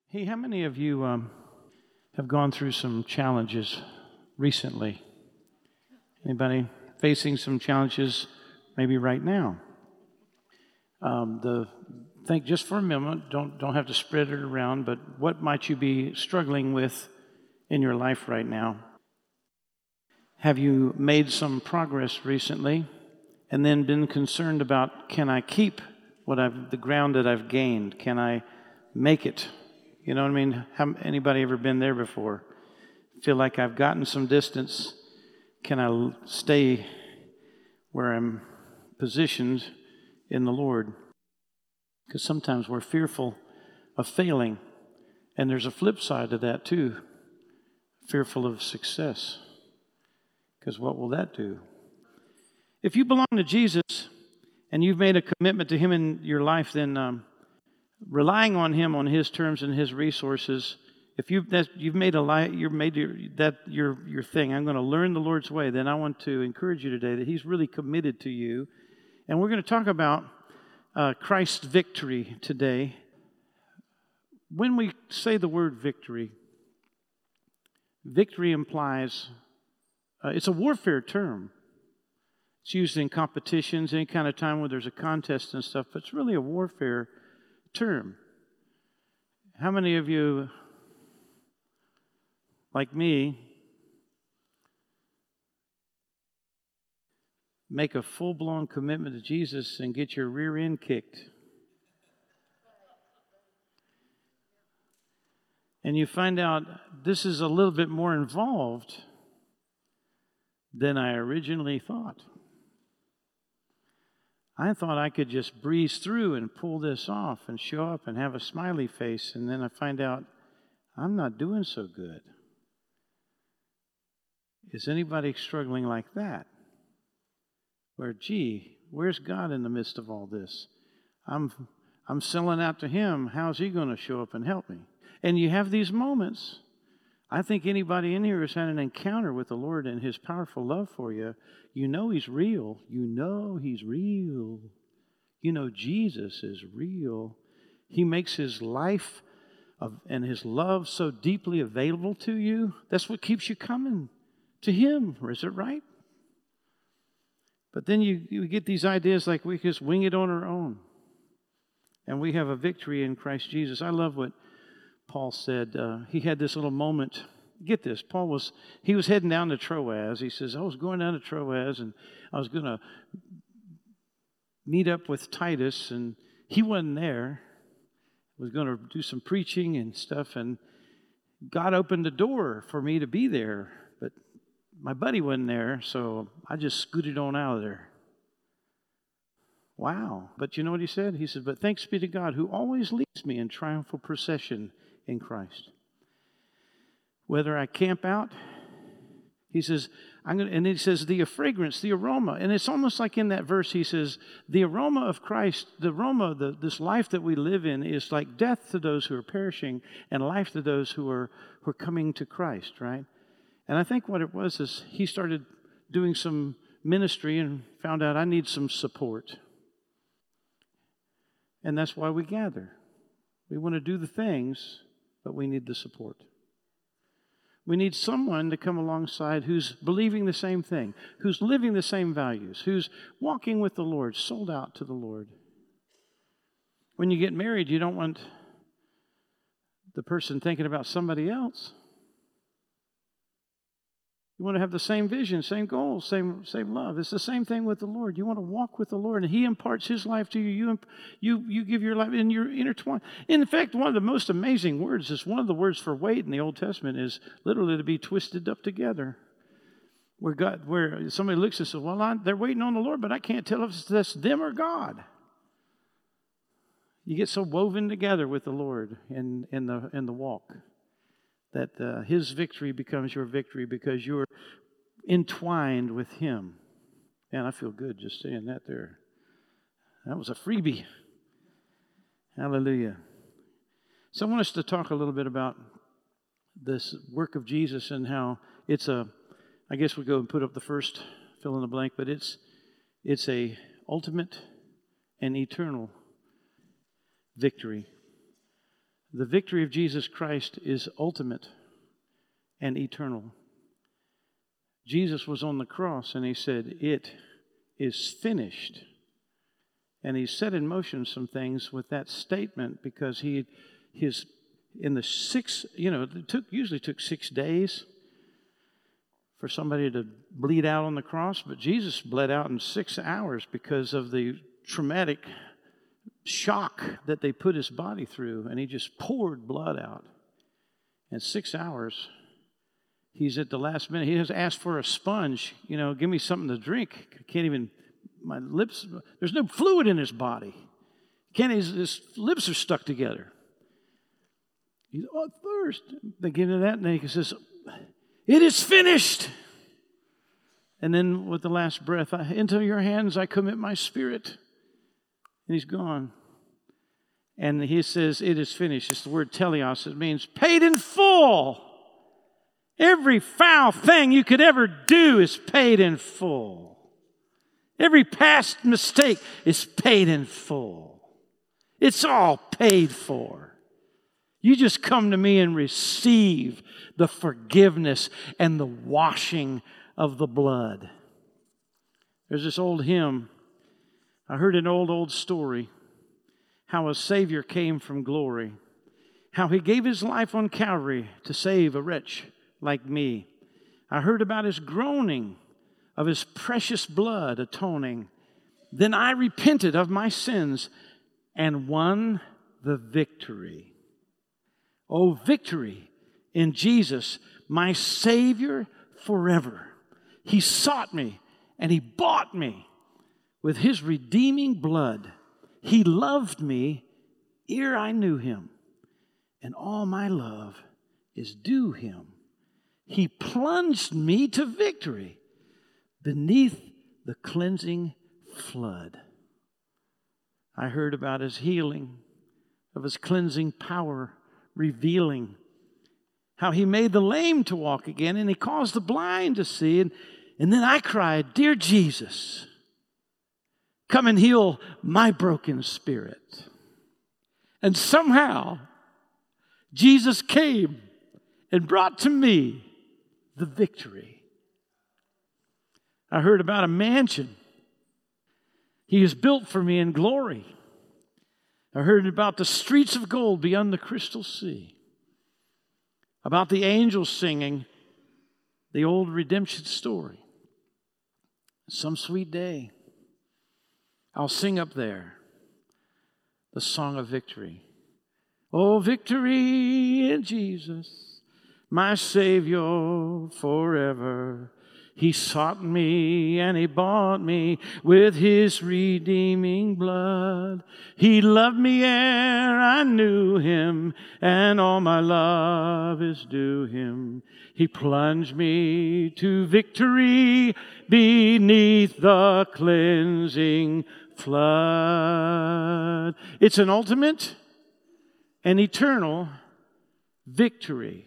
Hey, how many of you have gone through some challenges recently? Anybody facing some challenges maybe right now? Think just for a moment, don't have to spread it around, but what might you be struggling with in your life right now? Have you made some progress recently and then been concerned about, can I keep the ground that I've gained? Can I make it? You know what I mean? Anybody ever been there before? Feel like I've gotten some distance. Can I stay where I'm positioned in the Lord? Because sometimes we're fearful of failing. And there's a flip side to that too. Fearful of success. Because what will that do? If you belong to Jesus and you've made a commitment to Him in your life, then relying on Him on His terms and His resources, if you've made that your thing, I'm going to learn the Lord's way, then I want to encourage you today that He's really committed to you. And we're going to talk about Christ's victory today. When we say the word victory, victory implies, it's a warfare term. It's used in competitions, any kind of time where there's a contest and stuff, but it's really a warfare term. How many of you, like me, make a full-blown commitment to Jesus and get your rear end kicked? And you find out this is a little bit more involved than I originally thought. I thought I could just breeze through and pull this off and show up and have a smiley face, and then I find out I'm not doing so good. Is anybody struggling like that? Where, where's God in the midst of all this? I'm selling out to Him. How's He going to show up and help me? And you have these moments. I think anybody in here has had an encounter with the Lord and His powerful love for you. You know He's real. You know He's real. You know Jesus is real. He makes His life and His love so deeply available to you. That's what keeps you coming to Him. Is it right? But then you get these ideas like we just wing it on our own. And we have a victory in Christ Jesus. I love what Paul said. He had this little moment. Get this. He was heading down to Troas. He says, I was going down to Troas and I was going to meet up with Titus, and he wasn't there. I was going to do some preaching and stuff, and God opened the door for me to be there, but my buddy wasn't there, so I just scooted on out of there. Wow. But you know what he said? He said, but thanks be to God who always leads me in triumphal procession in Christ. Whether I camp out, he says, and then he says, the fragrance, the aroma. And it's almost like in that verse, he says, the aroma of Christ, the aroma, this life that we live in is like death to those who are perishing and life to those who are coming to Christ, right? And I think what it was is he started doing some ministry and found out I need some support. And that's why we gather. We want to do the things, but we need the support. We need someone to come alongside who's believing the same thing, who's living the same values, who's walking with the Lord, sold out to the Lord. When you get married, you don't want the person thinking about somebody else. You want to have the same vision, same goals, same love. It's the same thing with the Lord. You want to walk with the Lord, and He imparts His life to you. You give your life, and you're intertwined. In fact, one of the most amazing words is one of the words for wait in the Old Testament is literally to be twisted up together. Where somebody looks and says, "Well, they're waiting on the Lord, but I can't tell if that's them or God." You get so woven together with the Lord in the walk, that His victory becomes your victory because you're entwined with Him. Man, I feel good just saying that there. That was a freebie. Hallelujah. So I want us to talk a little bit about this work of Jesus and how it's I guess we go and put up the first fill in the blank, but it's a ultimate and eternal victory. The victory of Jesus Christ is ultimate and eternal. Jesus was on the cross and he said, "It is finished." And he set in motion some things with that statement because it usually took 6 days for somebody to bleed out on the cross, but Jesus bled out in 6 hours because of the traumatic shock that they put his body through, and he just poured blood out. In 6 hours, he's at the last minute. He has asked for a sponge, give me something to drink. I can't even, my lips, there's no fluid in his body. His lips are stuck together. He's, thirst. They get into that, and then he says, "It is finished." And then with the last breath, "Into your hands I commit my spirit." And he's gone. And he says, "It is finished." It's the word teleos. It means paid in full. Every foul thing you could ever do is paid in full. Every past mistake is paid in full. It's all paid for. You just come to me and receive the forgiveness and the washing of the blood. There's this old hymn. I heard an old story, how a Savior came from glory, how he gave his life on Calvary to save a wretch like me. I heard about his groaning, of his precious blood atoning. Then I repented of my sins and won the victory. Oh, victory in Jesus, my Savior forever. He sought me and he bought me with his redeeming blood. He loved me ere I knew him, and all my love is due him. He plunged me to victory beneath the cleansing flood. I heard about his healing, of his cleansing power, revealing how he made the lame to walk again and he caused the blind to see. And then I cried, "Dear Jesus, come and heal my broken spirit." And somehow Jesus came and brought to me the victory. I heard about a mansion he has built for me in glory. I heard about the streets of gold beyond the crystal sea. About the angels singing the old redemption story. Some sweet day, I'll sing up there the song of victory. Oh, victory in Jesus, my Savior forever. He sought me and he bought me with his redeeming blood. He loved me ere I knew him, and all my love is due him. He plunged me to victory beneath the cleansing flood. It's an ultimate and eternal victory.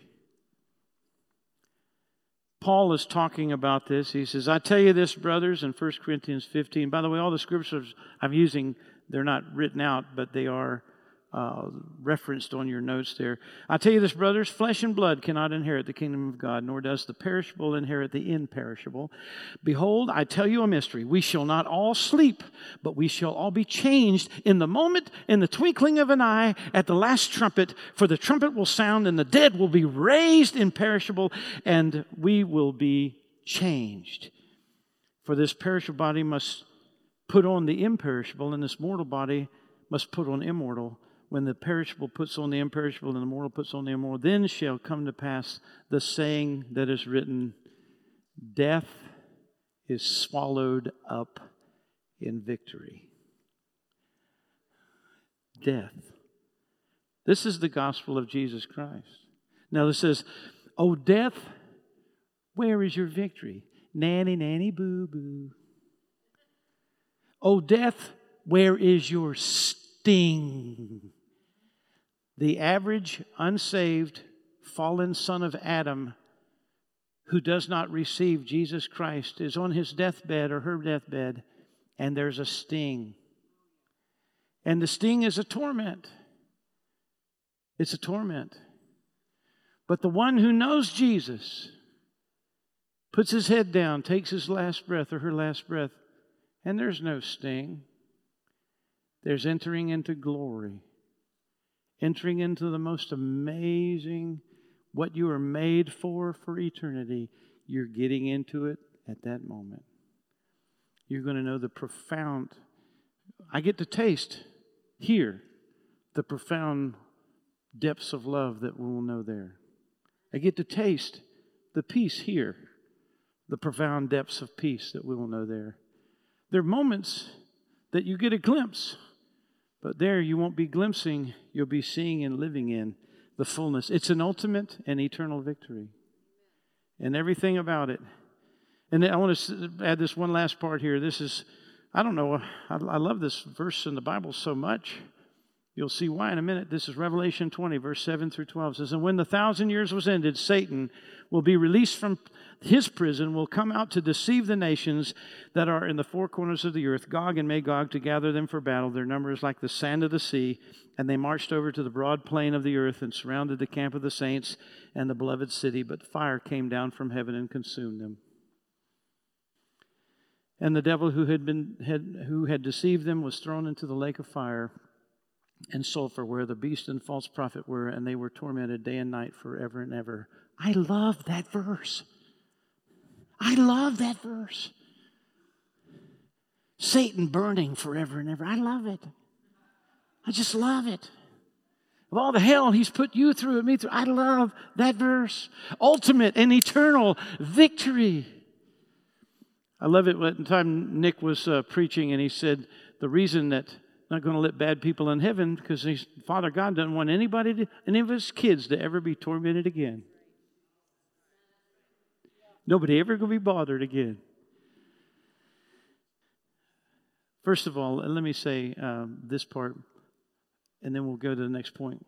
Paul is talking about this. He says, "I tell you this, brothers," in 1 Corinthians 15. By the way, all the scriptures I'm using, they're not written out, but they are referenced on your notes there. "I tell you this, brothers, flesh and blood cannot inherit the kingdom of God, nor does the perishable inherit the imperishable. Behold, I tell you a mystery. We shall not all sleep, but we shall all be changed in the moment, in the twinkling of an eye, at the last trumpet. For the trumpet will sound, and the dead will be raised imperishable, and we will be changed. For this perishable body must put on the imperishable, and this mortal body must put on immortal. When the perishable puts on the imperishable and the mortal puts on the immortal, then shall come to pass the saying that is written, death is swallowed up in victory." Death. This is the gospel of Jesus Christ. Now this says, "Oh, death, where is your victory? Nanny, nanny, boo, boo. Oh, death, where is your sting?" The average, unsaved, fallen son of Adam who does not receive Jesus Christ is on his deathbed or her deathbed, and there's a sting. And the sting is a torment. It's a torment. But the one who knows Jesus puts his head down, takes his last breath or her last breath, and there's no sting. There's entering into glory, entering into the most amazing, what you are made for eternity. You're getting into it at that moment. You're going to know the profound, I get to taste here the profound depths of love that we will know there. I get to taste the peace here, the profound depths of peace that we will know there. There are moments that you get a glimpse, but there you won't be glimpsing, you'll be seeing and living in the fullness. It's an ultimate and eternal victory. And everything about it. And I want to add this one last part here. This is, I don't know, I love this verse in the Bible so much. You'll see why in a minute. This is Revelation 20, verse 7 through 12. It says, "And when the 1,000 years was ended, Satan will be released from his prison, will come out to deceive the nations that are in the four corners of the earth, Gog and Magog, to gather them for battle. Their number is like the sand of the sea. And they marched over to the broad plain of the earth and surrounded the camp of the saints and the beloved city. But fire came down from heaven and consumed them. And the devil who had deceived them was thrown into the lake of fire and sulfur, where the beast and false prophet were, and they were tormented day and night forever and ever." I love that verse. I love that verse. Satan burning forever and ever. I love it. I just love it. Of all the hell he's put you through and me through, I love that verse. Ultimate and eternal victory. I love it. One time Nick was preaching, and he said the reason that not going to let bad people in heaven because Father God doesn't want any of his kids to ever be tormented again. Nobody ever going to be bothered again. First of all, let me say this part, and then we'll go to the next point.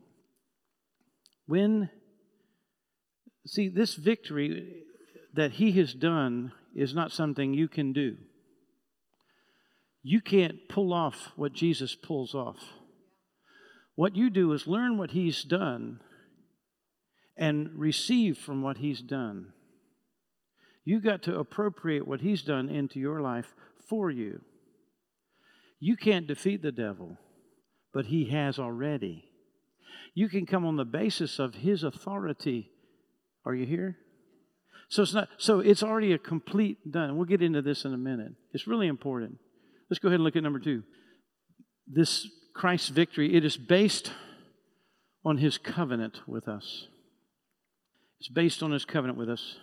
This victory that he has done is not something you can do. You can't pull off what Jesus pulls off. What you do is learn what he's done and receive from what he's done. You got to appropriate what he's done into your life for you. You can't defeat the devil, but he has already. You can come on the basis of his authority. Are you here? So it's already a complete done. We'll get into this in a minute. It's really important. Let's go ahead and look at number 2. This Christ's victory, it is based on his covenant with us. It's based on his covenant with us.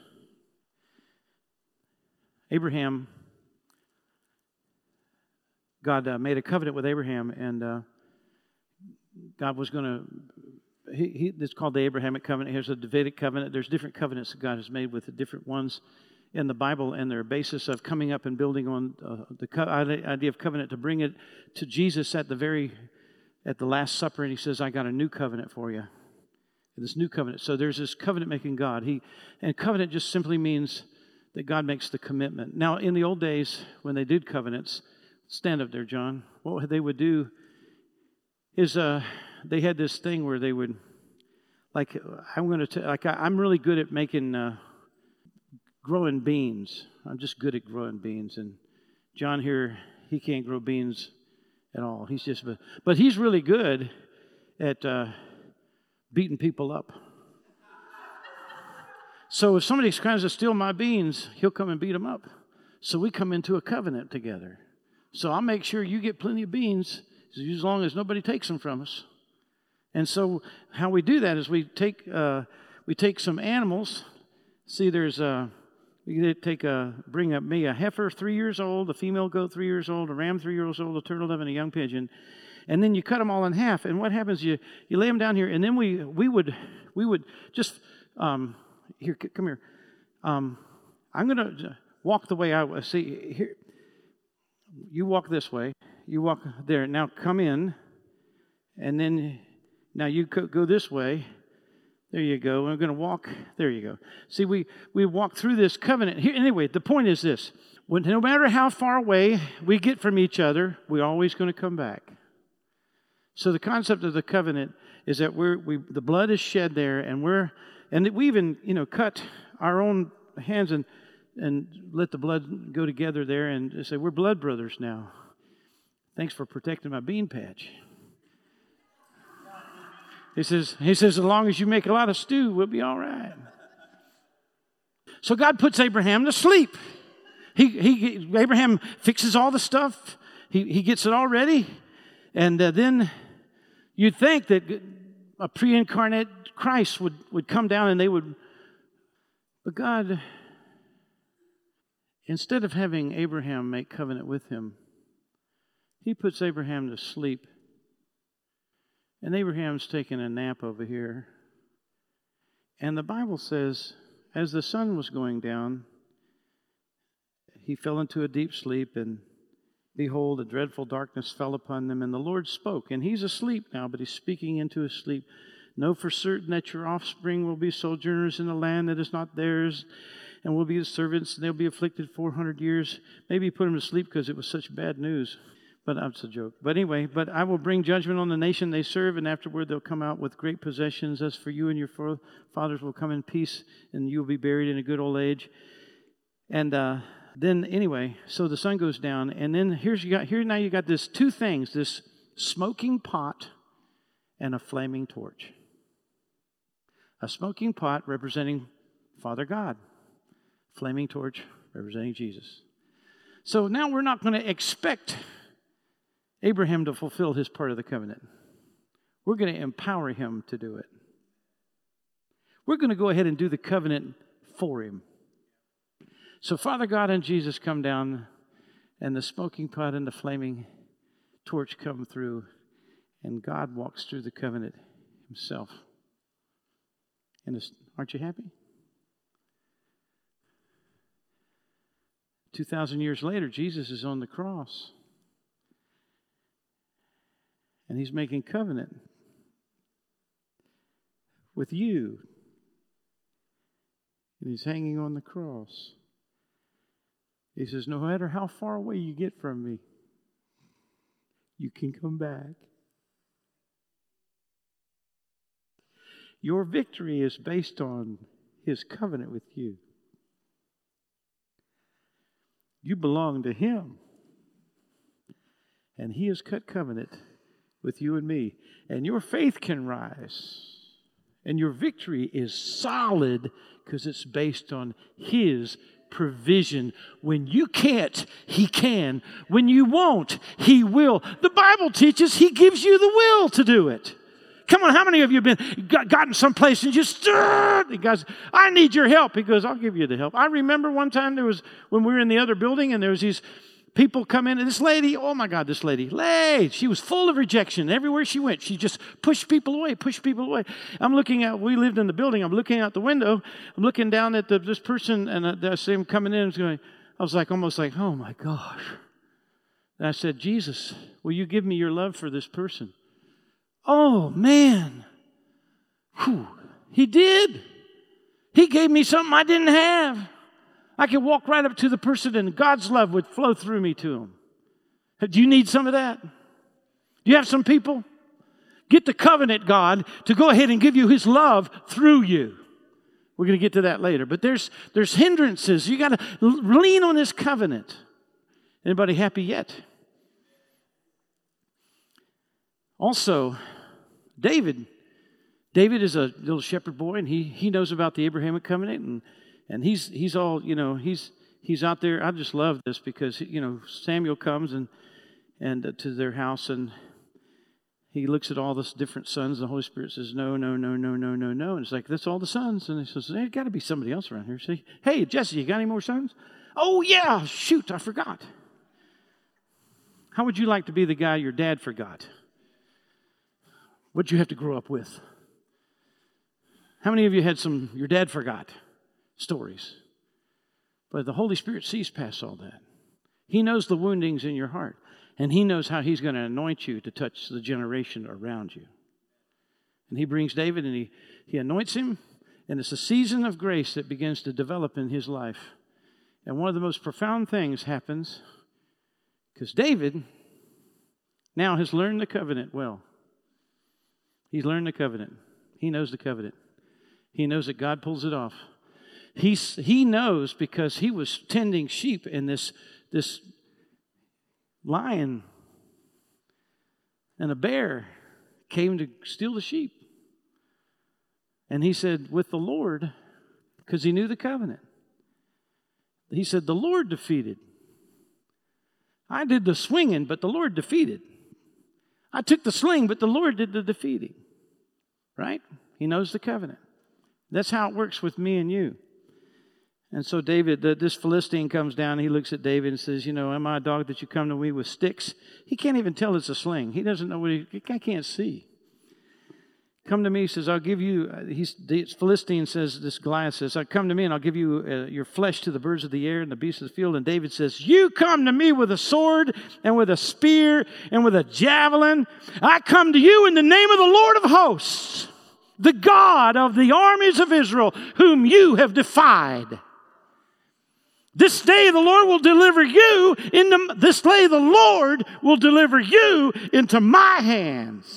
Abraham, God made a covenant with Abraham, and God was going to, it's called the Abrahamic covenant. Here's the Davidic covenant. There's different covenants that God has made with the different ones in the Bible, and they're a basis of coming up and building on the idea of covenant to bring it to Jesus at the Last Supper, and he says, "I got a new covenant for you." This new covenant. So there's this covenant-making God. And covenant just simply means that God makes the commitment. Now, in the old days, when they did covenants, stand up there, John. What they would do is they had this thing where they would, I'm really good at making growing beans. I'm just good at growing beans. And John here, he can't grow beans at all. But he's really good at beating people up. So if somebody tries to steal my beans, he'll come and beat them up. So we come into a covenant together. So I'll make sure you get plenty of beans as long as nobody takes them from us. And so how we do that is we take some animals. See, bring up me a heifer 3 years old, a female goat 3 years old, a ram 3 years old, a turtle dove, and a young pigeon. And then you cut them all in half. And what happens? You lay them down here, and then we would just here, come here. I'm going to walk the way I see here. You walk this way. You walk there. Now come in, and then now you go this way. There you go. We're going to walk. There you go. See, we walk through this covenant. Here, anyway, the point is this. No matter how far away we get from each other, we're always going to come back. So the concept of the covenant is that the blood is shed there, and we even cut our own hands and let the blood go together there, and say we're blood brothers now. Thanks for protecting my bean patch. He says as long as you make a lot of stew, we'll be all right. So God puts Abraham to sleep. Abraham fixes all the stuff. He gets it all ready, and then you'd think that a pre-incarnate Christ would come down and but God, instead of having Abraham make covenant with him, He puts Abraham to sleep. And Abraham's taking a nap over here. And the Bible says, as the sun was going down, he fell into a deep sleep, and behold, a dreadful darkness fell upon them, and the Lord spoke. And he's asleep now, but he's speaking into his sleep. Know for certain that your offspring will be sojourners in the land that is not theirs, and will be his servants, and they'll be afflicted 400 years. Maybe he put him to sleep because it was such bad news. But that's a joke. But anyway, but I will bring judgment on the nation they serve, and afterward they'll come out with great possessions. As for you and your fathers will come in peace, and you will be buried in a good old age. And then anyway, so the sun goes down, and then here you got this two things: this smoking pot and a flaming torch. A smoking pot representing Father God, flaming torch representing Jesus. So now we're not going to expect Abraham to fulfill his part of the covenant. We're going to empower him to do it. We're going to go ahead and do the covenant for him. So Father God and Jesus come down, and the smoking pot and the flaming torch come through, and God walks through the covenant himself. And aren't you happy? 2,000 years later, Jesus is on the cross. And he's making covenant with you. And he's hanging on the cross. He says, no matter how far away you get from me, you can come back. Your victory is based on his covenant with you. You belong to him. And he has cut covenant with you and me. And your faith can rise. And your victory is solid because it's based on his provision. When you can't, he can. When you won't, he will. The Bible teaches he gives you the will to do it. Come on, how many of you have gotten someplace and just, guys, I need your help. He goes, I'll give you the help. I remember one time when we were in the other building, and there was these people come in, and this lady, oh my God, this lady, she was full of rejection. Everywhere she went, she just pushed people away. We lived in the building, I'm looking out the window, I'm looking down at this person, and I see him coming in, I was almost like, oh my gosh. And I said, Jesus, will you give me your love for this person? Oh, man. Whew. He did. He gave me something I didn't have. I could walk right up to the person and God's love would flow through me to him. Do you need some of that? Do you have some people? Get the covenant God to go ahead and give you his love through you. We're going to get to that later. But there's hindrances. You got to lean on this covenant. Anybody happy yet? Also, David is a little shepherd boy, and he knows about the Abrahamic covenant, and he's all, he's out there. I just love this because, Samuel comes and to their house, and he looks at all the different sons. The Holy Spirit says, no, no, no, no, no, no, no. And it's like, that's all the sons. And he says, there's got to be somebody else around here. Say, hey, Jesse, you got any more sons? Oh, yeah, shoot, I forgot. How would you like to be the guy your dad forgot? What'd you have to grow up with? How many of you had some your dad forgot stories? But the Holy Spirit sees past all that. He knows the woundings in your heart. And he knows how he's going to anoint you to touch the generation around you. And he brings David and he anoints him. And it's a season of grace that begins to develop in his life. And one of the most profound things happens because David now has learned the covenant well. He's learned the covenant. He knows the covenant. He knows that God pulls it off. He knows because he was tending sheep, and this lion and a bear came to steal the sheep. And he said, with the Lord, because he knew the covenant, he said, the Lord defeated. I did the swinging, but the Lord defeated. I took the sling, but the Lord did the defeating. Right? He knows the covenant. That's how it works with me and you. And so David, this Philistine comes down, he looks at David and says, am I a dog that you come to me with sticks? He can't even tell it's a sling. He doesn't know he can't see. Come to me, he says, I'll give you, this Philistine says, this Goliath says, come to me and I'll give you your flesh to the birds of the air and the beasts of the field. And David says, you come to me with a sword and with a spear and with a javelin. I come to you in the name of the Lord of hosts, the God of the armies of Israel, whom you have defied. This day the Lord will deliver you into my hands.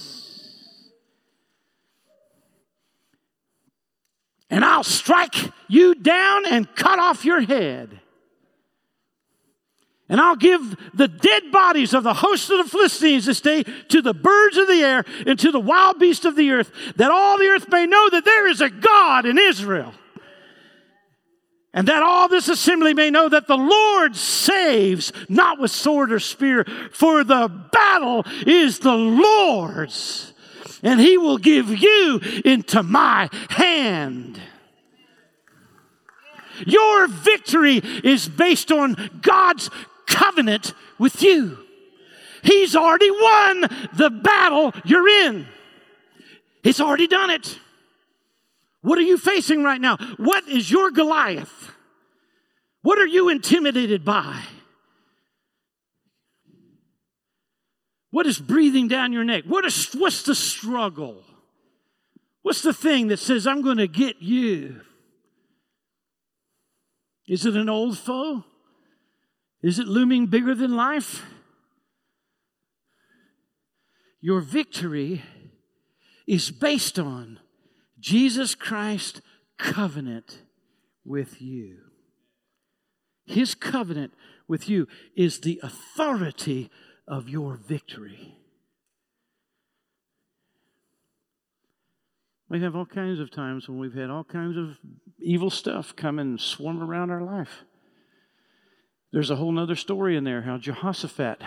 And I'll strike you down and cut off your head. And I'll give the dead bodies of the host of the Philistines this day to the birds of the air and to the wild beasts of the earth, that all the earth may know that there is a God in Israel. And that all this assembly may know that the Lord saves, not with sword or spear, for the battle is the Lord's, and he will give you into my hand. Your victory is based on God's covenant with you. He's already won the battle you're in. He's already done it. What are you facing right now? What is your Goliath? What are you intimidated by? What is breathing down your neck? What's the struggle? What's the thing that says, I'm going to get you? Is it an old foe? Is it looming bigger than life? Your victory is based on Jesus Christ's covenant with you. His covenant with you is the authority of your victory. We have all kinds of times when we've had all kinds of evil stuff come and swarm around our life. There's a whole other story in there, how Jehoshaphat,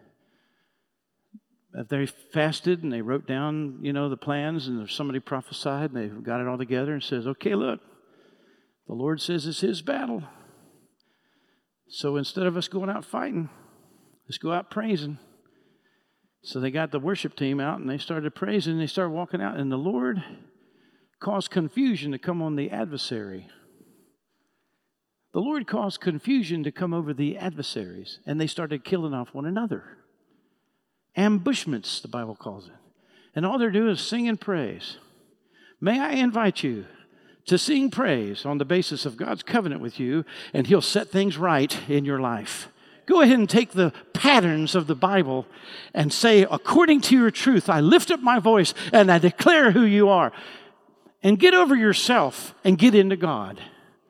they fasted and they wrote down, the plans, and somebody prophesied and they got it all together and says, okay, look, the Lord says it's his battle. So instead of us going out fighting, let's go out praising. So they got the worship team out and they started praising and they started walking out, and the Lord caused confusion to come on the adversary. The Lord caused confusion to come over the adversaries, and they started killing off one another. Ambushments, the Bible calls it. And all they're doing is singing praise. May I invite you to sing praise on the basis of God's covenant with you, and he'll set things right in your life. Go ahead and take the patterns of the Bible and say, according to your truth, I lift up my voice and I declare who you are. And get over yourself and get into God.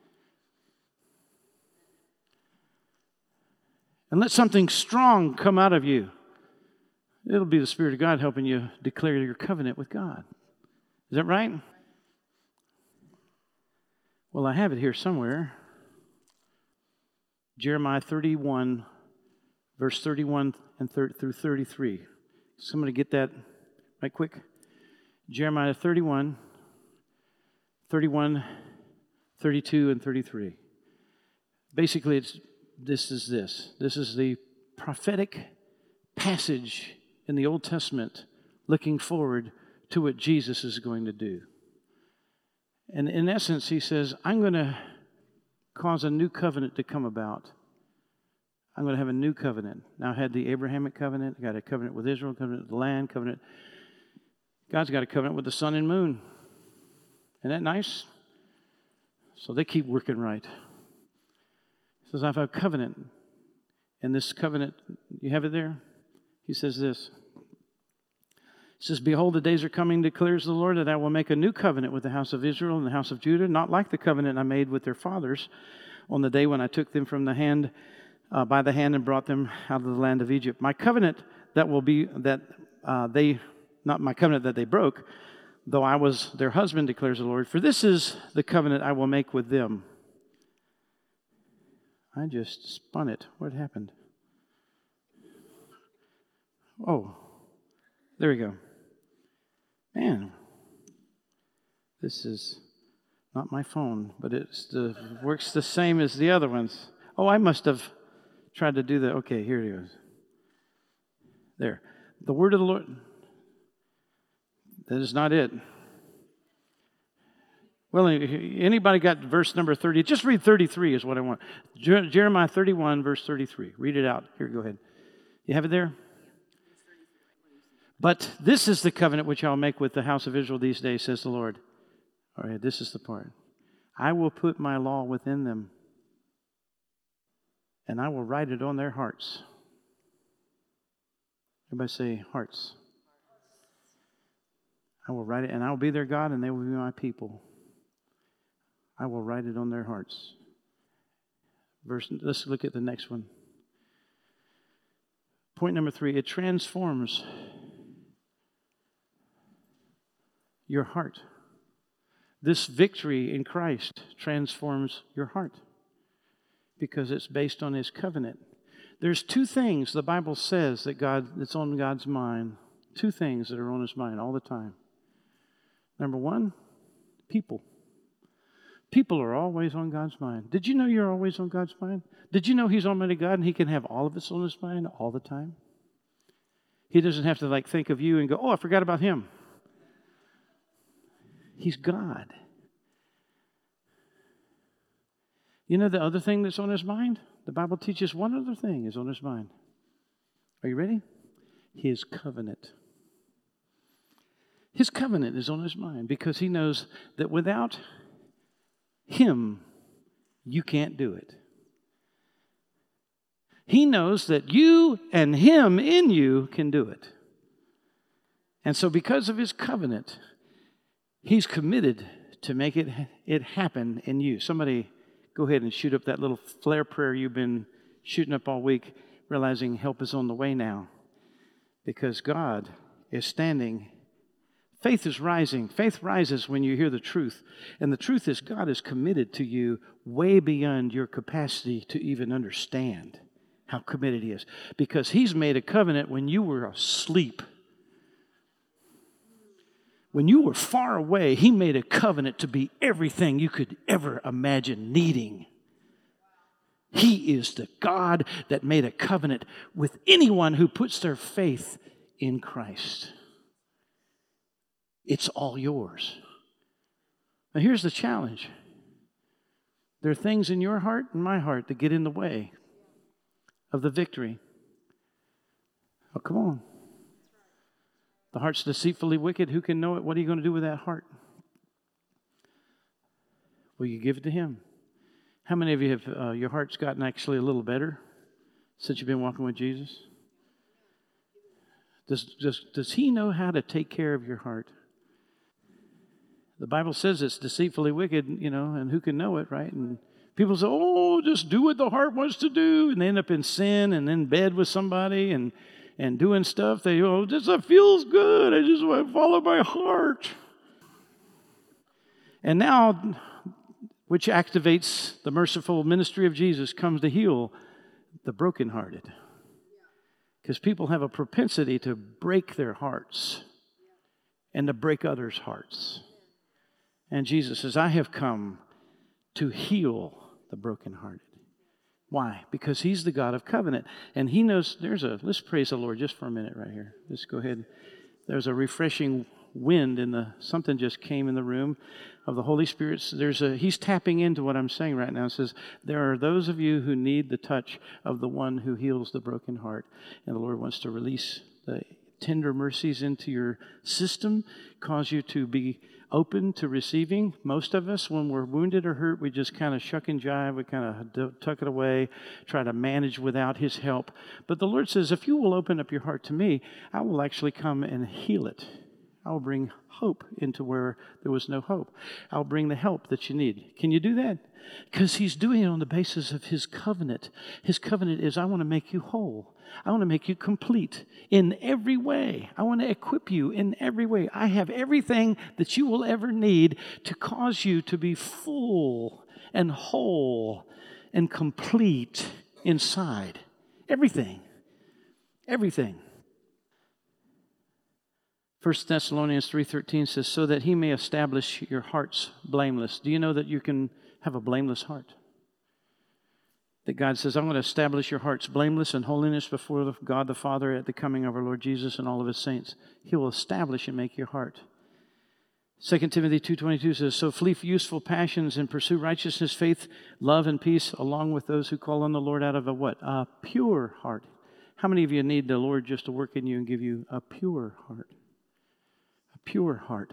And let something strong come out of you. It'll be the Spirit of God helping you declare your covenant with God. Is that right? Well, I have it here somewhere. Jeremiah 31, verse 31 through 33. Somebody get that right quick. Jeremiah 31, 32, and 33. Basically, this is the prophetic passage in the Old Testament looking forward to what Jesus is going to do. And in essence, he says, I'm going to cause a new covenant to come about. I'm going to have a new covenant. Now, I had the Abrahamic covenant. I got a covenant with Israel, covenant with the land, covenant. God's got a covenant with the sun and moon. Isn't that nice? So they keep working right. He says, I have a covenant. And this covenant, you have it there? He says this. It says, behold, the days are coming, declares the Lord, that I will make a new covenant with the house of Israel and the house of Judah, not like the covenant I made with their fathers on the day when I took them from the hand, by the hand and brought them out of the land of Egypt. My covenant that will be that not my covenant that they broke, though I was their husband, declares the Lord. For this is the covenant I will make with them. I just spun it. What happened? Oh, there we go. Man, this is not my phone, but works the same as the other ones. Oh, I must have tried to do that. Okay, here it is. There. The word of the Lord. That is not it. Well, anybody got verse number 30? Just read 33 is what I want. Jeremiah 31, verse 33. Read it out. Here, go ahead. You have it there? But this is the covenant which I'll make with the house of Israel these days, says the Lord. All right, this is the part. I will put my law within them, and I will write it on their hearts. Everybody say hearts. I will write it, and I will be their God, and they will be my people. I will write it on their hearts. Let's look at the next one. Point number 3, it transforms your heart. This victory in Christ transforms your heart because it's based on His covenant. There's 2 things the Bible says that's on God's mind. 2 things that are on His mind all the time. Number 1, people. People are always on God's mind. Did you know you're always on God's mind? Did you know He's Almighty God and He can have all of us on His mind all the time? He doesn't have to think of you and go, oh, I forgot about Him. He's God. You know the other thing that's on His mind? The Bible teaches one other thing is on His mind. Are you ready? His covenant. His covenant is on His mind because He knows that without Him, you can't do it. He knows that you and Him in you can do it. And so because of His covenant, He's committed to make it happen in you. Somebody go ahead and shoot up that little flare prayer you've been shooting up all week, realizing help is on the way now. Because God is standing. Faith is rising. Faith rises when you hear the truth. And the truth is God is committed to you way beyond your capacity to even understand how committed He is. Because He's made a covenant when you were asleep. When you were far away, He made a covenant to be everything you could ever imagine needing. He is the God that made a covenant with anyone who puts their faith in Christ. It's all yours. Now here's the challenge. There are things in your heart and my heart that get in the way of the victory. Oh, come on. The heart's deceitfully wicked. Who can know it? What are you going to do with that heart? Well, you give it to Him. How many of you have your heart's gotten actually a little better since you've been walking with Jesus? Does He know how to take care of your heart? The Bible says it's deceitfully wicked, and who can know it, right? And people say, oh, just do what the heart wants to do, and they end up in sin and in bed with somebody and doing stuff. They, that feels good. I just want to follow my heart. And now, which activates the merciful ministry of Jesus, comes to heal the brokenhearted. Because people have a propensity to break their hearts and to break others' hearts. And Jesus says, I have come to heal the brokenhearted. Why? Because He's the God of covenant. And He knows let's praise the Lord just for a minute right here. Let's go ahead. There's a refreshing wind something just came in the room of the Holy Spirit. He's tapping into what I'm saying right now. It says, there are those of you who need the touch of the one who heals the broken heart. And the Lord wants to release the tender mercies into your system, cause you to be open to receiving? Most of us, when we're wounded or hurt, we just kind of shuck and jive. We kind of tuck it away, try to manage without His help. But the Lord says, if you will open up your heart to me, I will actually come and heal it. I will bring hope into where there was no hope. I'll bring the help that you need. Can you do that? Because He's doing it on the basis of His covenant. His covenant is, I want to make you whole. I want to make you complete in every way. I want to equip you in every way. I have everything that you will ever need to cause you to be full and whole and complete inside. Everything. Everything. 1 Thessalonians 3:13 says, so that He may establish your hearts blameless. Do you know that you can have a blameless heart? That God says, I'm going to establish your hearts blameless in holiness before God the Father at the coming of our Lord Jesus and all of His saints. He will establish and make your heart. 2 Timothy 2:22 says, so flee useful passions and pursue righteousness, faith, love, and peace, along with those who call on the Lord out of a what? A pure heart. How many of you need the Lord just to work in you and give you a pure heart? A pure heart.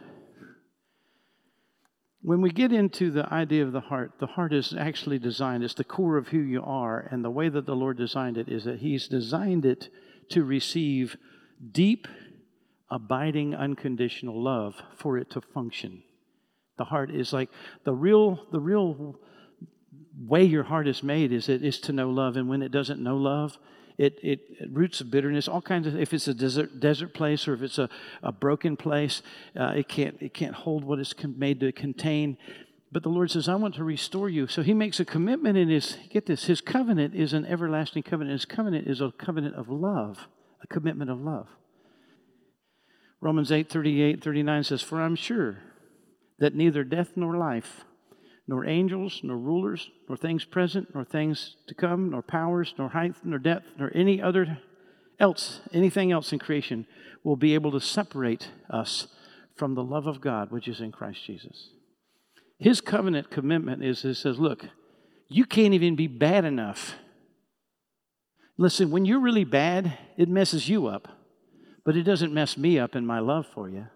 When we get into the idea of the heart is actually designed, it's the core of who you are, and the way that the Lord designed it is that He's designed it to receive deep, abiding, unconditional love for it to function. The heart is like the real way your heart is made is to know love, and when it doesn't know love, it roots of bitterness, all kinds of. If it's a desert place or if it's a broken place, it can't hold what it's made to contain. But the Lord says, I want to restore you. So He makes a commitment in His, get this, His covenant is an everlasting covenant. His covenant is a covenant of love, a commitment of love. Romans 8:38-39 says, for I'm sure that neither death nor life, nor angels, nor rulers, nor things present, nor things to come, nor powers, nor height, nor depth, nor anything else in creation will be able to separate us from the love of God, which is in Christ Jesus. His covenant commitment is, it says, look, you can't even be bad enough. Listen, when you're really bad, it messes you up, but it doesn't mess me up in my love for you.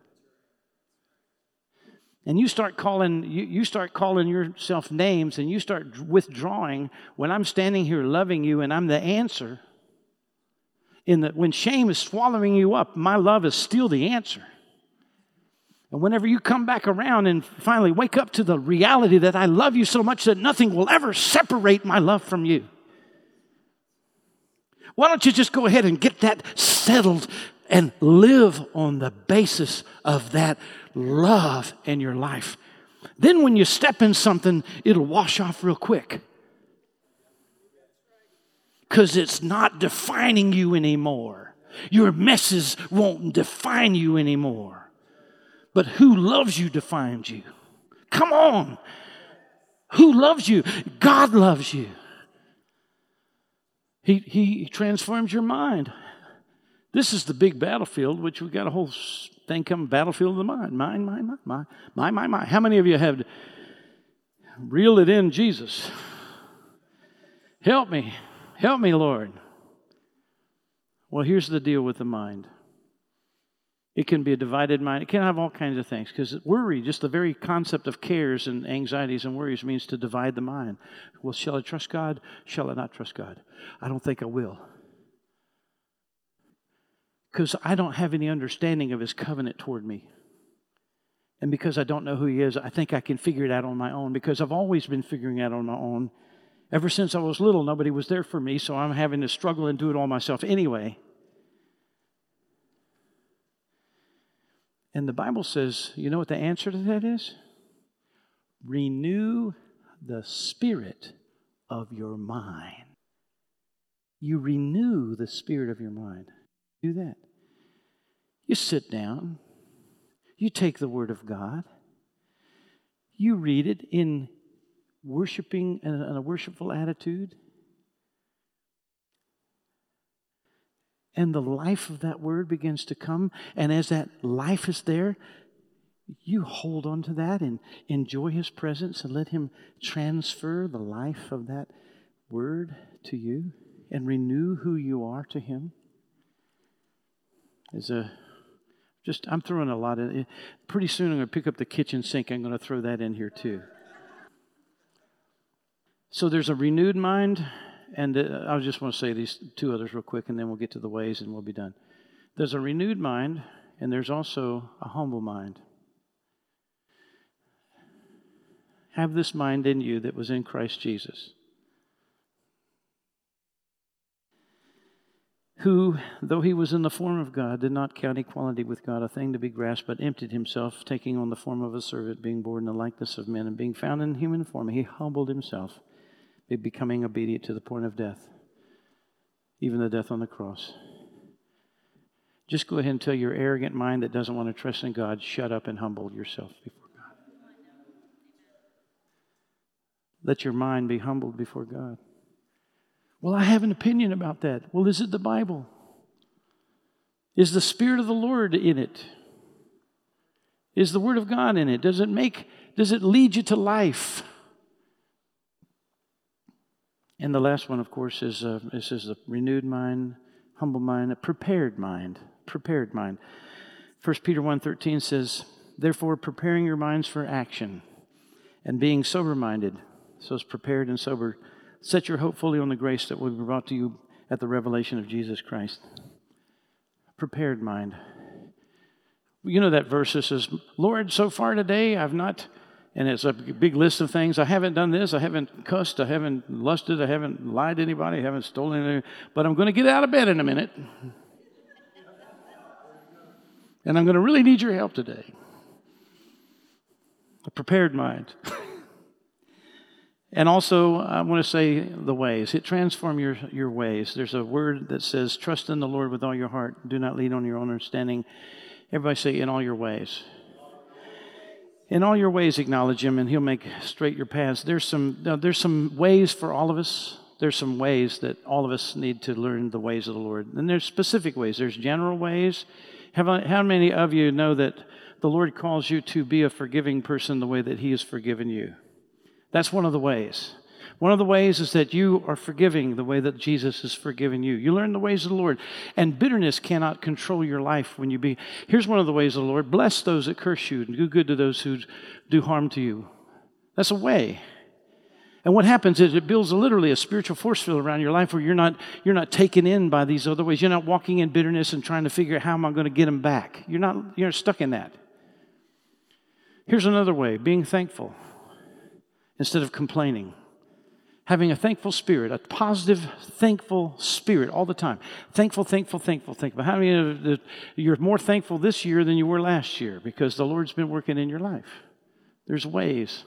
And you start calling yourself names, and you start withdrawing when I'm standing here loving you and I'm the answer. When shame is swallowing you up, my love is still the answer. And whenever you come back around and finally wake up to the reality that I love you so much that nothing will ever separate my love from you, why don't you just go ahead and get that settled and live on the basis of that love in your life? Then when you step in something, it'll wash off real quick. Because it's not defining you anymore. Your messes won't define you anymore. But who loves you defines you. Come on. Who loves you? God loves you. He transforms your mind. This is the big battlefield, which we've got a whole thing coming, battlefield of the mind. My. How many of you have reeled it in, Jesus? Help me, Lord. Well, here's the deal with the mind. It can be a divided mind. It can have all kinds of things, because worry, just the very concept of cares and anxieties and worries means to divide the mind. Well, shall I trust God? Shall I not trust God? I don't think I will. Because I don't have any understanding of His covenant toward me. And because I don't know who He is, I think I can figure it out on my own, because I've always been figuring it out on my own. Ever since I was little, nobody was there for me, so I'm having to struggle and do it all myself anyway. And the Bible says, you know what the answer to that is? Renew the spirit of your mind. You renew the spirit of your mind. Do that. You sit down. You take the Word of God. You read it in worshiping and a worshipful attitude. And the life of that Word begins to come. And as that life is there, you hold on to that and enjoy His presence and let Him transfer the life of that Word to you and renew who you are to Him. There's a I'm throwing a lot in. Pretty soon I'm going to pick up the kitchen sink. I'm going to throw that in here too. So there's a renewed mind, and I just want to say these two others real quick, and then we'll get to the ways and we'll be done. There's a renewed mind, and there's also a humble mind. Have this mind in you that was in Christ Jesus, who, though he was in the form of God, did not count equality with God a thing to be grasped, but emptied himself, taking on the form of a servant, being born in the likeness of men, and being found in human form, he humbled himself, becoming obedient to the point of death, even the death on the cross. Just go ahead and tell your arrogant mind that doesn't want to trust in God, shut up and humble yourself before God. Let your mind be humbled before God. Well, I have an opinion about that. Well, is it the Bible? Is the Spirit of the Lord in it? Is the Word of God in it? Does it lead you to life? And the last one, of course, is a renewed mind, humble mind, a prepared mind. Prepared mind. 1 Peter 1:13 says, therefore, preparing your minds for action and being sober-minded. So it's prepared and sober. Set your hope fully on the grace that will be brought to you at the revelation of Jesus Christ. Prepared mind. You know that verse that says, Lord, so far today I've not, and it's a big list of things. I haven't done this. I haven't cussed. I haven't lusted. I haven't lied to anybody. I haven't stolen anything. But I'm going to get out of bed in a minute. And I'm going to really need your help today. A prepared mind. And also, I want to say the ways. It transform your ways. There's a word that says, trust in the Lord with all your heart. Do not lean on your own understanding. Everybody say, in all your ways. In all your ways, acknowledge Him, and He'll make straight your paths. There's some ways for all of us. There's some ways that all of us need to learn the ways of the Lord. And there's specific ways. There's general ways. How many of you know that the Lord calls you to be a forgiving person the way that He has forgiven you? That's one of the ways. One of the ways is that you are forgiving the way that Jesus has forgiven you. You learn the ways of the Lord. And bitterness cannot control your life when you be. Here's one of the ways of the Lord. Bless those that curse you and do good to those who do harm to you. That's a way. And what happens is it builds literally a spiritual force field around your life where you're not taken in by these other ways. You're not walking in bitterness and trying to figure out how am I going to get them back. You're stuck in that. Here's another way, being thankful instead of complaining. Having a thankful spirit, a positive, thankful spirit all the time. Thankful, thankful, thankful, thankful. How many of you, you're more thankful this year than you were last year because the Lord's been working in your life? There's ways.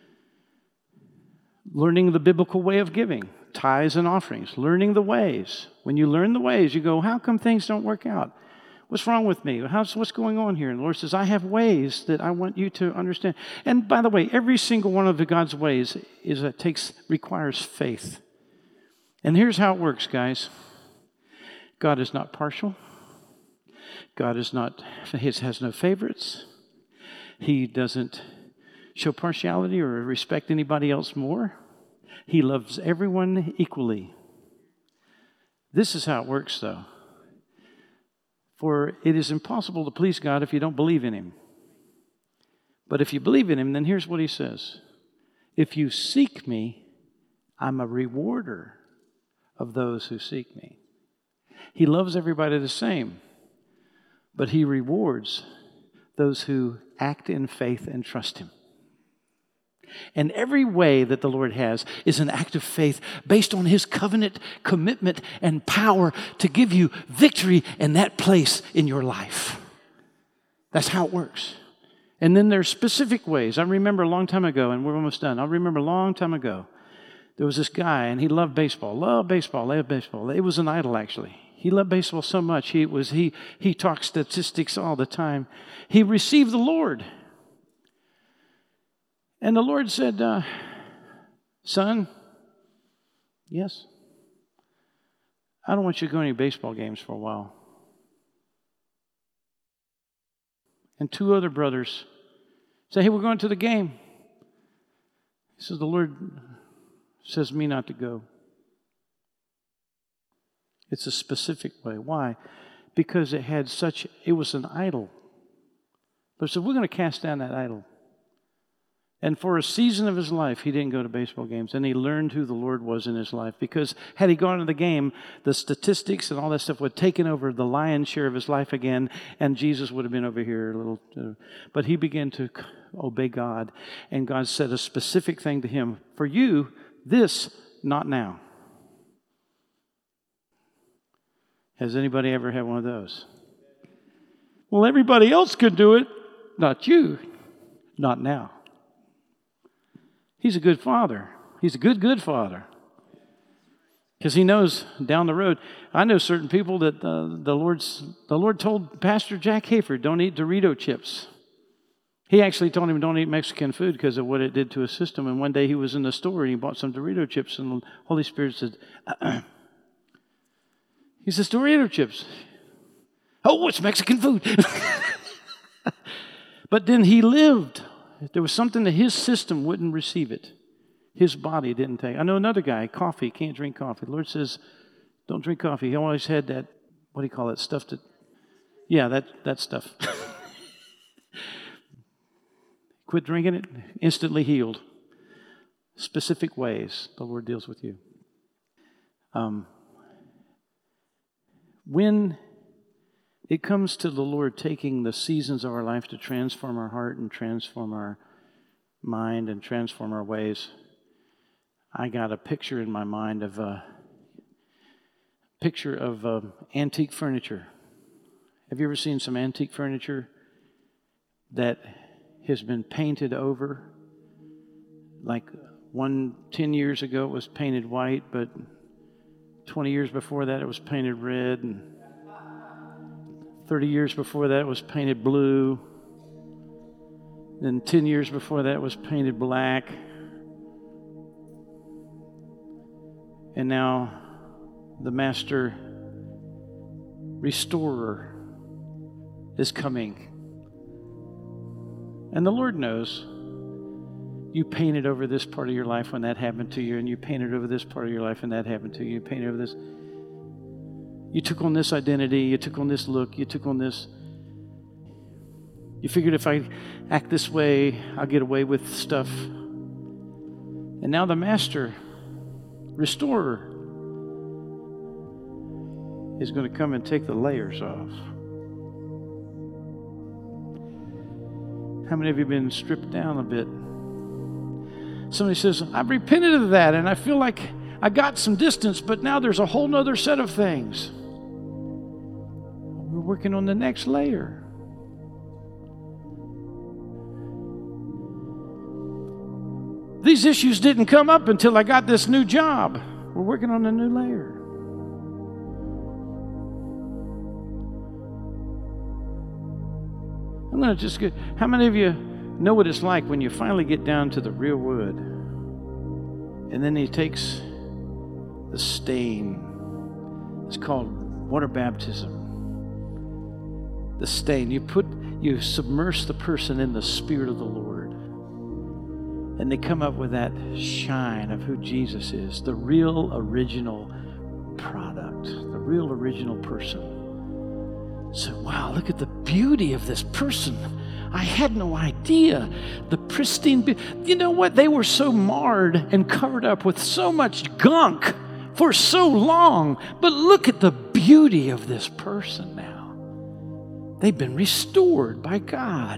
Learning the biblical way of giving, tithes and offerings. Learning the ways. When you learn the ways, you go, how come things don't work out? What's wrong with me? What's going on here? And the Lord says, I have ways that I want you to understand. And by the way, every single one of God's ways requires faith. And here's how it works, guys. God is not partial. God has no favorites. He doesn't show partiality or respect anybody else more. He loves everyone equally. This is how it works, though. For it is impossible to please God if you don't believe in Him. But if you believe in Him, then here's what He says. If you seek me, I'm a rewarder of those who seek me. He loves everybody the same, but He rewards those who act in faith and trust Him. And every way that the Lord has is an act of faith based on His covenant commitment and power to give you victory in that place in your life. That's how it works. And then there's specific ways. I remember a long time ago, and we're almost done. I remember a long time ago, there was this guy, and he loved baseball. Loved baseball. It was an idol, actually. He loved baseball so much. He talked statistics all the time. He received the Lord. And the Lord said, son, yes, I don't want you to go to any baseball games for a while. And two other brothers say, hey, we're going to the game. He says, the Lord says me not to go. It's a specific way. Why? Because it was an idol. So he said, we're going to cast down that idol. And for a season of his life, he didn't go to baseball games. And he learned who the Lord was in his life. Because had he gone to the game, the statistics and all that stuff would have taken over the lion's share of his life again. And Jesus would have been over here a little. But he began to obey God. And God said a specific thing to him. For you, this, not now. Has anybody ever had one of those? Well, everybody else could do it. Not you. Not now. He's a good father. He's a good father. Because he knows down the road. I know certain people that the Lord told Pastor Jack Hayford, don't eat Dorito chips. He actually told him don't eat Mexican food because of what it did to his system. And one day he was in the store and he bought some Dorito chips. And the Holy Spirit said, He says, Dorito chips. Oh, it's Mexican food. But then he lived. There was something that his system wouldn't receive it. His body didn't take. I know another guy, coffee, can't drink coffee. The Lord says, don't drink coffee. He always had that, what do you call it, stuff that, yeah, that stuff. Quit drinking it, instantly healed. Specific ways the Lord deals with you. When it comes to the Lord taking the seasons of our life to transform our heart and transform our mind and transform our ways, I got a picture in my mind of antique furniture. Have you ever seen some antique furniture that has been painted over? Like 10 years ago it was painted white, but 20 years before that it was painted red, and 30 years before that it was painted blue. Then 10 years before that it was painted black. And now the master restorer is coming. And the Lord knows you painted over this part of your life when that happened to you, and you painted over this part of your life when that happened to you. You painted over this. You took on this identity. You took on this look. You took on this. You figured if I act this way, I'll get away with stuff. And now the master, restorer, is going to come and take the layers off. How many of you have been stripped down a bit? Somebody says, I've repented of that, and I feel like I got some distance, but now there's a whole nother set of things. We're working on the next layer. These issues didn't come up until I got this new job. We're working on a new layer. I'm going to just get, how many of you know what it's like when you finally get down to the real wood? And then he takes the stain. It's called water baptism. The stain. You submerge the person in the Spirit of the Lord. And they come up with that shine of who Jesus is, the real original product, the real original person. So, wow, look at the beauty of this person. I had no idea. The pristine, you know what? They were so marred and covered up with so much gunk for so long. But look at the beauty of this person now. They've been restored by God.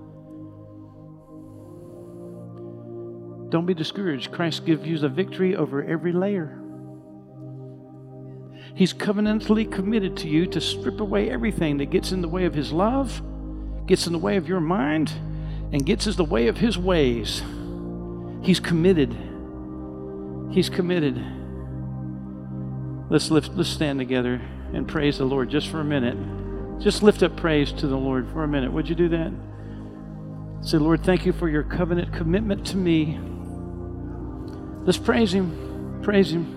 Don't be discouraged. Christ gives you the victory over every layer. He's covenantally committed to you to strip away everything that gets in the way of His love, gets in the way of your mind, and gets in the way of His ways. He's committed. He's committed. Let's stand together and praise the Lord just for a minute. Just lift up praise to the Lord for a minute. Would you do that? Say, Lord, thank you for your covenant commitment to me. Let's praise Him. Praise Him.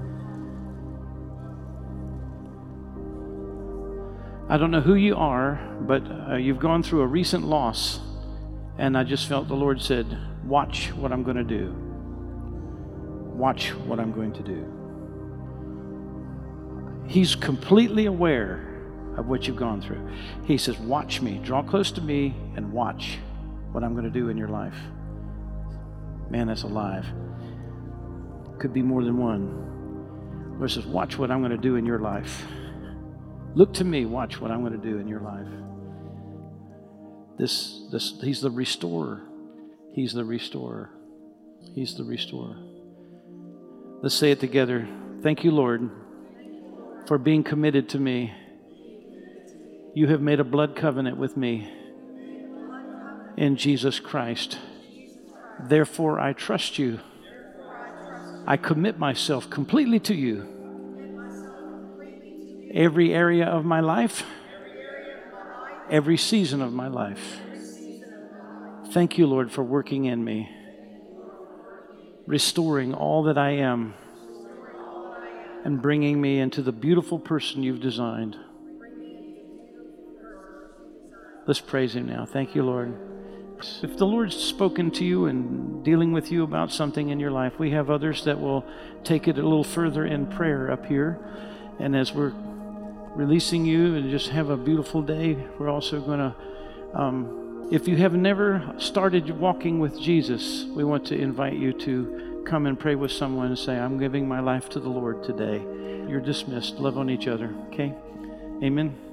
I don't know who you are, but you've gone through a recent loss, and I just felt the Lord said, watch what I'm going to do. Watch what I'm going to do. He's completely aware of what you've gone through. He says, watch me, draw close to me and watch what I'm going to do in your life. Man, that's alive. Could be more than one. Lord says, watch what I'm going to do in your life. Look to me, watch what I'm going to do in your life. He's the restorer. He's the restorer. He's the restorer. Let's say it together. Thank you, Lord, for being committed to me. You have made a blood covenant with me in Jesus Christ. Therefore, I trust you. I commit myself completely to you. Every area of my life, every season of my life. Thank you, Lord, for working in me, restoring all that I am, and bringing me into the beautiful person you've designed. Let's praise him now. Thank you, Lord. If the Lord's spoken to you and dealing with you about something in your life, we have others that will take it a little further in prayer up here. And as we're releasing you and just have a beautiful day, we're also going to, if you have never started walking with Jesus, we want to invite you to come and pray with someone and say, I'm giving my life to the Lord today. You're dismissed. Love on each other. Okay? Amen.